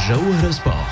جوهر سبور.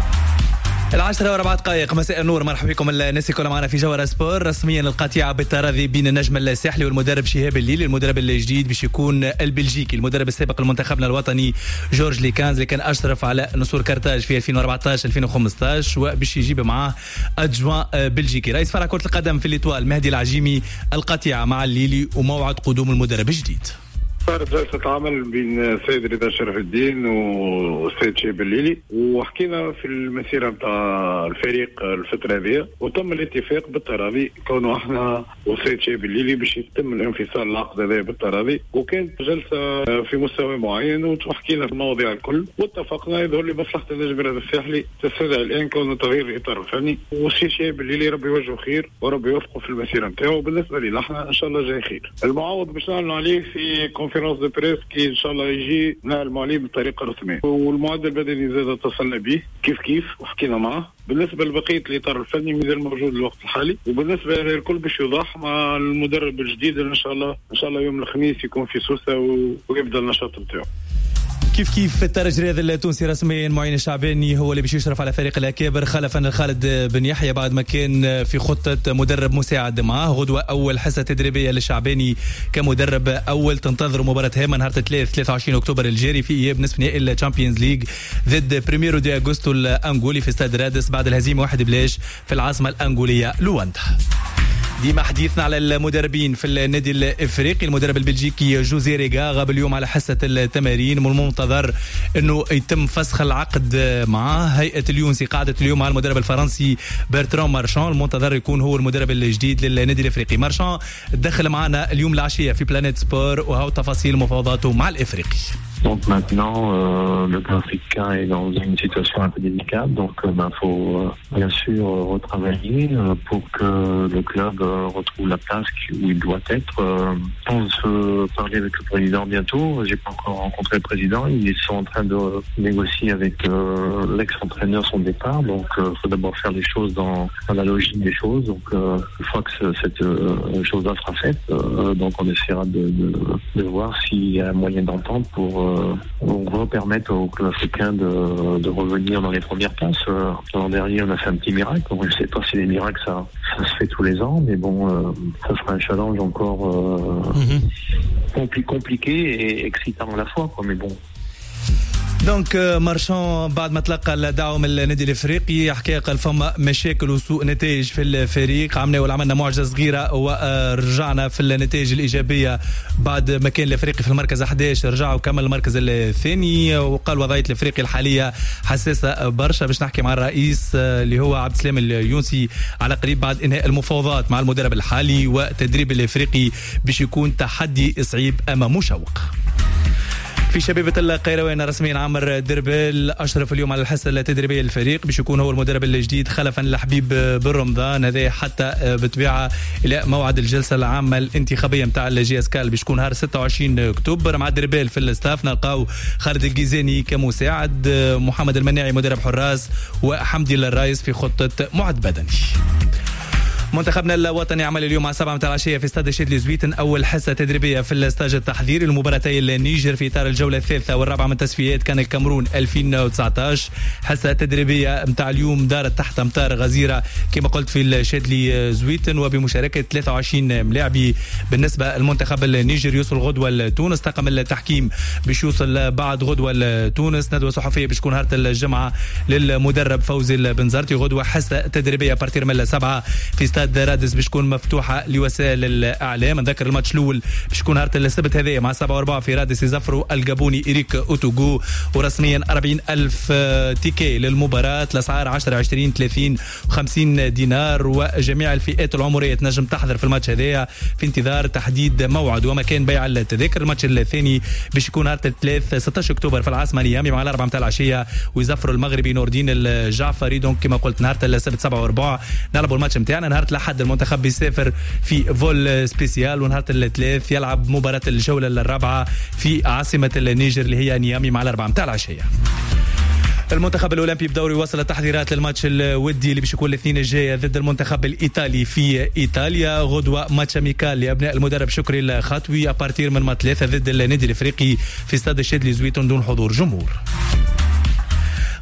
10:04 مساء النور، مرحبا بكم الناس كلها معنا في جوهر سبور. رسميا القطيعه بالتراضي بين النجم الساحلي والمدرب شهاب الليلي. المدرب الجديد باش يكون البلجيكي، المدرب السابق لمنتخبنا الوطني جورج ليكانز اللي كان اشرف على نسور كارتاج في 2014 2015 وباش يجيب معاه ادجوان بلجيكي. رئيس فرع كرة القدم في الإطوال مهدي العجيمي، القطيعه مع الليلي وموعد قدوم المدرب الجديد. صارت جلسة عمل بين السيد رضا شرف الدين والسيد شهاب الليلي، وحكينا في المسيرة نتاع الفريق الفترة هذه، وتم الاتفاق بالتراضي كونه احنا والسيد شهاب الليلي باش يتم الانفصال العقد هذا بالتراضي. وكانت جلسة في مستوى معين وحكينا في المواضيع الكل واتفقنا يظهر لي مصلحة النجم رضا الساحلي تستدعي الآن كونه تغيير الإطار الفني، والسيد شهاب الليلي ربي يوجهه خير وربي يوفقه في المسيرة نتاعو. وبالنسبة لي احنا ان شاء الله جاي خير. المعوض باش نعلنوا عليه في كونفرنس دو بريس كي ان شاء الله يجي نعلموا عليه بطريقه رسميه، والمعدل البدني زاد اتصلنا به كيف وحكينا معه. بالنسبه لبقيه الاطار الفني مازال موجود الوقت الحالي، وبالنسبه للكل باش يوضح مع المدرب الجديد ان شاء الله يوم الخميس يكون في سوسه ويبدا النشاط نتاعو. كيف الترجي الرياضي التونسي رسميا معين الشعباني هو اللي باش يشرف على فريق الاكابر خلفا لخالد بن يحيى بعد ما كان في خطه مدرب مساعد معاه. غدوه اول حصه تدريبيه للشعباني كمدرب اول، تنتظر مباراه هامه نهار 23 اكتوبر الجاري في اياب نصف نهائي الشامبيونز ليج ضد بريميرو دي اغوستو الانغولي في استاد رادس بعد الهزيمه 1-0 في العاصمه الانغوليه لواندا. ديما حديثنا على المدربين في النادي الافريقي. المدرب البلجيكي جوزي ريغا غاب اليوم على حصه التمارين، من المنتظر انه يتم فسخ العقد معاه. هيئه اليونسي قعدت اليوم مع المدرب الفرنسي برتران مارشان، المنتظر يكون هو المدرب الجديد للنادي الافريقي. مارشان دخل معنا اليوم العشيه في بلانيت سبور وهو تفاصيل مفاوضاته مع الافريقي. Donc maintenant, le club africain est dans une situation un peu délicate. Donc, faut bien sûr retravailler pour que le club retrouve la place où il doit être. Je pense parler avec le président bientôt. J'ai pas encore rencontré le président. Ils sont en train de négocier avec l'ex-entraîneur son départ. Donc, faut d'abord faire les choses dans la logique des choses. Donc, une fois que cette chose-là sera faite, donc on essaiera de voir s'il y a un moyen d'entente pour on va permettre au club africain de revenir dans les premières places. L'an dernier, on a fait un petit miracle. Donc, je ne sais pas si les miracles, ça se fait tous les ans. Mais bon, ça sera un challenge encore compliqué et excitant à la fois, quoi. Mais bon. دونك مارشان بعد ما تلقى الدعوه من النادي الافريقي حكى قال فما مشاكل وسوء نتائج في الفريق، عملنا معجزه صغيره ورجعنا في النتائج الايجابيه بعد ما كان الافريقي في المركز 11 رجع وكمل المركز الثاني. وقال وضعيه الافريقي الحاليه حساسه برشا، باش نحكي مع الرئيس اللي هو عبد السلام اليونسي على قريب بعد انهاء المفاوضات مع المدرب الحالي. وتدريب الافريقي باش يكون تحدي صعيب امام مشوق. في شبيبة القيروان رسميا عمر دربال أشرف اليوم على الحصة التدريبية للفريق باش يكون هو المدرب الجديد خلفا لحبيب بالرمضان. هذا حتى بتبيعه إلى موعد الجلسة العامة الانتخابية متاع الجي اس كال باش يكون نهار 26 أكتوبر. مع دربال في الاستاف نلقاو خالد الجيزاني كمساعد، محمد المناعي مدرب حراس، وحمدي الرايس في خطة معد بدني. منتخبنا الوطني عمل اليوم على 7 متاع العشيه في استاد شادلي زويتن اول حصه تدريبيه في الاستاج التحضيري لمباراتي النيجر في اطار الجوله الثالثه والرابعه من تصفيات كان الكاميرون 2019. حصه تدريبيه متاع اليوم دارت تحت امطار غزيره كما قلت في الشادلي زويتن وبمشاركه 23 ملاعبي. بالنسبه للمنتخب النيجر يوصل غدوه لتونس، طاقم التحكيم باش يوصل بعد غدوه لتونس. ندوه صحفيه باش تكون نهار الجمعه للمدرب فوزي البنزرتي. غدوه حصه تدريبيه بارتير من 7 في استاد رادس باش تكون مفتوحه لوسائل الاعلام. نذكر الماتش الاول باش يكون نهار السبت هذايا مع 7-4 في رادس يزفروا الجابوني إريك أوتوغو. ورسميا 40,000 تيكي للمباراه، الاسعار 10 20 30 و50 دينار، وجميع الفئات العمريه تنجم تحضر في الماتش هذايا في انتظار تحديد موعد ومكان بيع التذاكر. الماتش الثاني باش يكون نهار 16 اكتوبر في العاصمه نيامي مع 4 متاع العشيه ويزفروا المغربي نور الدين الجعفري. دونك كما قلت نهار السبت 7-4 نلعبوا الماتش نتاعنا. نهار الأحد المنتخب بيسافر في فول سبيسيال، ونهار الثلاث يلعب مباراة الجولة الرابعة في عاصمة النيجر اللي هي نيامي مع 4 متاع العشية. المنتخب الأولمبي بدوري وصل التحضيرات للماتش الودي اللي باش يكون الاثنين الجاي ضد المنتخب الإيطالي في إيطاليا. غدوة ماتش أميكال لأبناء المدرب شكري الخطوي أبارتير من 3 ضد النادي الإفريقي في استاد شادلي زويتون دون حضور جمهور.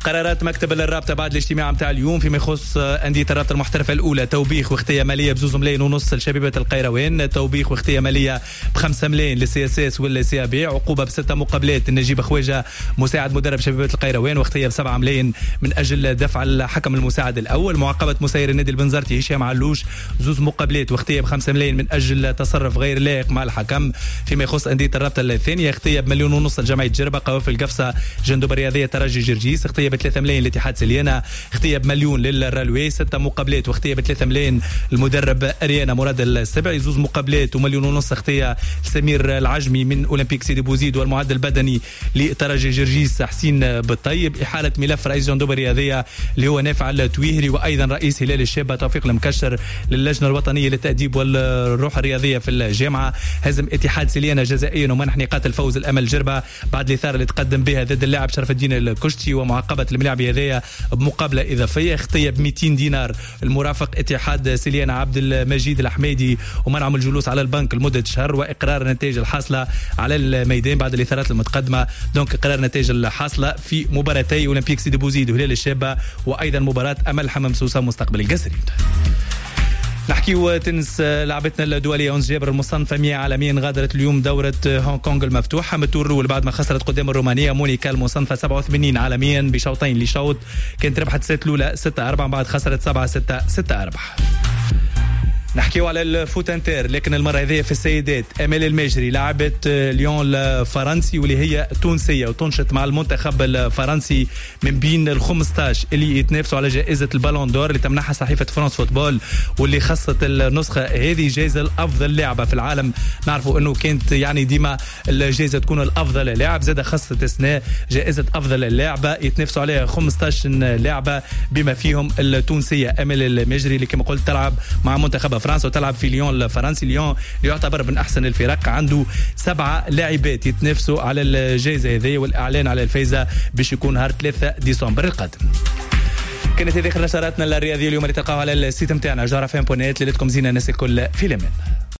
قرارات مكتب الرابطه بعد الاجتماع نتاع اليوم فيما يخص انديه الرابطه المحترفه الاولى: توبيخ واختيار ماليه ب2 ملايين ونص لشبيبه القيروان، توبيخ واختيار ماليه ب5 ملايين للسي اس اس والسي بي، عقوبه ب6 مقابلات النجيب خواجه مساعد مدرب شبيبه القيروان، واختيار ب7 ملايين من اجل دفع الحكم المساعد الاول، معاقبه مسير النادي البنزرتي هشام علوش 2 مقابلات واختيار ب5 ملايين من اجل تصرف غير لائق مع الحكم. فيما يخص انديه الرابطه الثانيه: اختيار ب1.5 مليون لجمعيه جربه، قوافل القفصه جندوب الرياضيه ترجي جرجيس، اختيار ب3 ملايين لاتحاد سليانه، اختيار ب1 مليون للرالوي، 6 مقابلات واختيار ب3 ملايين المدرب اريانا مراد السبعي، 2 مقابلات و1.5 مليون اختيار سمير العجمي من اولمبيك سيدي بوزيد، والمعدل البدني لترجي جرجيس حسين بالطيب، احاله ملف رئيس جندوب الرياضيه اللي هو نافع التويهري، وايضا رئيس هلال الشابه توفيق المكشر للجنه الوطنيه للتاديب والروح الرياضيه في الجامعه، هزم اتحاد سليانه جزائيا ومنح نقاط الفوز الامل جربه بعد الاثاره اللي تقدم بها ضد اللاعب شرف الدين الكشتي، ومعاقبه الملاعب هذايا بمقابله اضافيه، اختيار ب200 دينار المرافق اتحاد سليانه عبد المجيد الحميدي ومنعهم الجلوس على البنك لمده شهر، واقرار النتائج الحاصله على الميدان بعد الاثارات المتقدمه. دونك اقرار النتائج الحاصله في مباراتي اولمبيك سيدي بوزيد وهلال الشابه، وايضا مباراه امل حمام سوسه مستقبل القصري. نحكيو تنس. لعبتنا الدولية أونس جابر المصنفة 100 عالميا غادرت اليوم دورة هونغ كونغ المفتوحة من التور الأول بعد ما خسرت قدام الرومانية مونيكا المصنفة 87 عالميا بشوطين لشوط. كانت ربحت السيت الأولى 6-4 بعد خسرت 7-6 6-4. نحكيو على الفوتانتير لكن المرة هذه في السيدات. أمال المجري لعبت ليون الفرنسي واللي هي تونسية وتنشط مع المنتخب الفرنسي من بين ال15 اللي يتنافسوا على جائزة البالون دور اللي تمنحها صحيفة فرانس فوتبول، واللي خصت النسخة هذه جائزة الأفضل لاعبة في العالم. نعرفوا أنه كانت يعني ديما الجائزة تكون الأفضل لاعب، زاد خصت السنة جائزة أفضل لاعبة يتنافسوا عليها 15 لاعبة بما فيهم التونسية أمال المجري اللي كما قلت تلعب مع منتخب فرنسا وتلعب في ليون الفرنسي. ليون يعتبر من أحسن الفرق، عنده 7 لاعبات يتنافسوا على الجائزة هذه، والإعلان على الفائزة باش يكون نهار 3 ديسمبر القادم. كانت هذه نشراتنا الرياضية اليوم اللي تلقاوها على السيت متاعنا جارفم.net. ليلتكم زينة الناس الكل في الأمان.